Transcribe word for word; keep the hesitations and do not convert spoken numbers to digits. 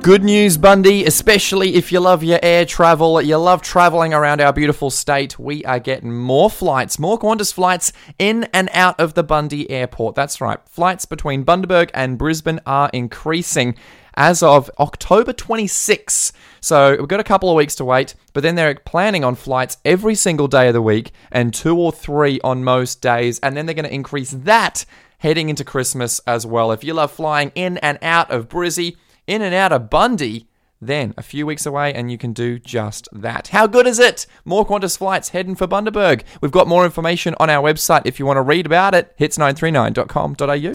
Good news, Bundy, especially if you love your air travel, you love traveling around our beautiful state. We are getting more flights, more Qantas flights in and out of the Bundy Airport. That's right, flights between Bundaberg and Brisbane are increasing as of October twenty-sixth. So we've got a couple of weeks to wait, but then they're planning on flights every single day of the week and two or three on most days, and then they're going to increase that heading into Christmas as well. If you love flying in and out of Brizzy, in and out of Bundy, then a few weeks away and you can do just that. How good is it? More Qantas flights heading for Bundaberg. We've got more information on our website if you want to read about it. hits nine three nine dot com dot a u.